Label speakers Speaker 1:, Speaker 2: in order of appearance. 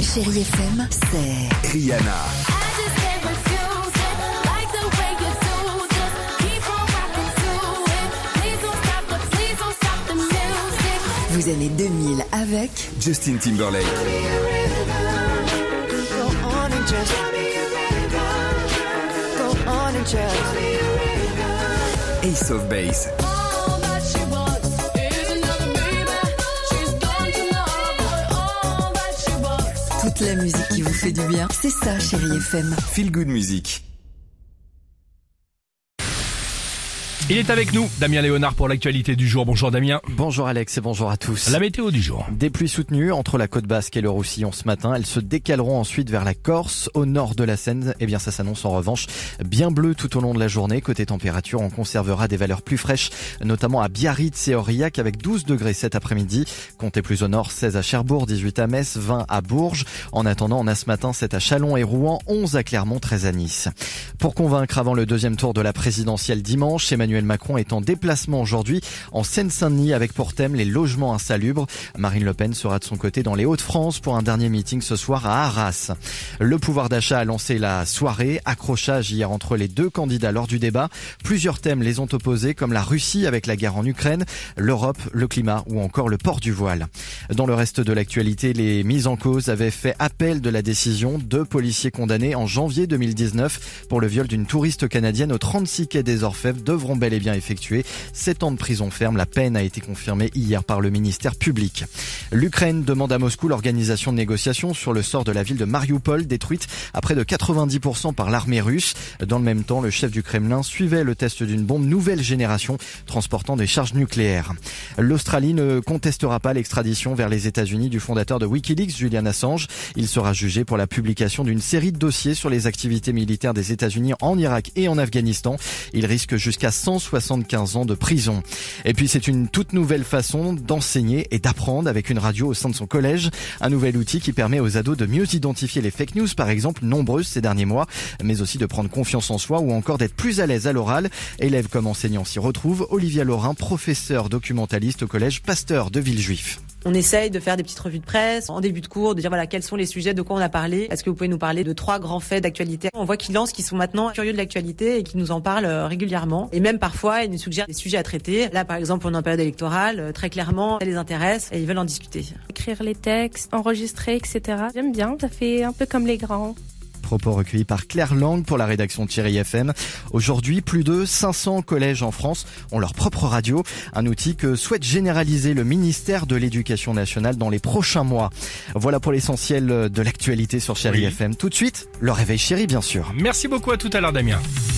Speaker 1: Chérie FM, c'est
Speaker 2: Rihanna.
Speaker 1: Vous aimez 2000 avec
Speaker 2: Justin Timberlake. Ace of Base.
Speaker 1: toute la musique qui vous fait du bien. C'est ça, Chérie FM.
Speaker 2: Feel Good Music.
Speaker 3: Il est avec nous, Damien Léonard, pour l'actualité du jour. Bonjour Damien.
Speaker 4: Bonjour Alex et bonjour à tous.
Speaker 3: La météo du jour.
Speaker 4: Des pluies soutenues entre la côte basque et le Roussillon ce matin. Elles se décaleront ensuite vers la Corse, au nord de la Seine. Eh bien, ça s'annonce en revanche bien bleu tout au long de la journée. Côté température, on conservera des valeurs plus fraîches, notamment à Biarritz et Aurillac avec 12 degrés cet après-midi. Comptez plus au nord, 16 à Cherbourg, 18 à Metz, 20 à Bourges. En attendant, on a ce matin 7 à Châlons et Rouen, 11 à Clermont, 13 à Nice. Pour convaincre avant le deuxième tour de la présidentielle dimanche, Emmanuel Macron est en déplacement aujourd'hui en Seine-Saint-Denis avec pour thème les logements insalubres. Marine Le Pen sera de son côté dans les Hauts-de-France pour un dernier meeting ce soir à Arras. Le pouvoir d'achat a lancé la soirée. Accrochage hier entre les deux candidats lors du débat. Plusieurs thèmes les ont opposés comme la Russie avec la guerre en Ukraine, l'Europe, le climat ou encore le port du voile. Dans le reste de l'actualité, les mises en cause avaient fait appel de la décision. 2 policiers condamnés en janvier 2019 pour le viol d'une touriste canadienne au 36 quai des Orfèvres devront bel et bien effectuer 7 ans de prison ferme. La peine a été confirmée hier par le ministère public. L'Ukraine demande à Moscou l'organisation de négociations sur le sort de la ville de Mariupol, détruite à près de 90% par l'armée russe. Dans le même temps, le chef du Kremlin suivait le test d'une bombe nouvelle génération transportant des charges nucléaires. L'Australie ne contestera pas l'extradition vers les États-Unis du fondateur de Wikileaks, Julian Assange. Il sera jugé pour la publication d'une série de dossiers sur les activités militaires des États-Unis en Irak et en Afghanistan. Il risque jusqu'à 175 ans de prison. Et puis c'est une toute nouvelle façon d'enseigner et d'apprendre avec une radio au sein de son collège. Un nouvel outil qui permet aux ados de mieux identifier les fake news, par exemple, nombreuses ces derniers mois, mais aussi de prendre confiance en soi ou encore d'être plus à l'aise à l'oral. Élèves comme enseignants s'y retrouvent. Olivia Laurin, professeure documentaliste au collège Pasteur de Villejuif.
Speaker 5: On essaye de faire des petites revues de presse en début de cours, de dire voilà quels sont les sujets, de quoi on a parlé. Est-ce que vous pouvez nous parler de 3 grands faits d'actualité? On voit qu'ils lancent, qu'ils sont maintenant curieux de l'actualité et qu'ils nous en parlent régulièrement. Et même parfois, ils nous suggèrent des sujets à traiter. Là, par exemple, on est en période électorale, très clairement, ça les intéresse et ils veulent en discuter.
Speaker 6: Écrire les textes, enregistrer, etc. J'aime bien, ça fait un peu comme les grands.
Speaker 4: Propos recueillis par Claire Lang pour la rédaction de Chérie FM. Aujourd'hui, plus de 500 collèges en France ont leur propre radio, un outil que souhaite généraliser le ministère de l'Éducation nationale dans les prochains mois. Voilà pour l'essentiel de l'actualité sur Chérie FM. Tout de suite, le réveil chéri, bien sûr.
Speaker 3: Merci beaucoup, à tout à l'heure Damien.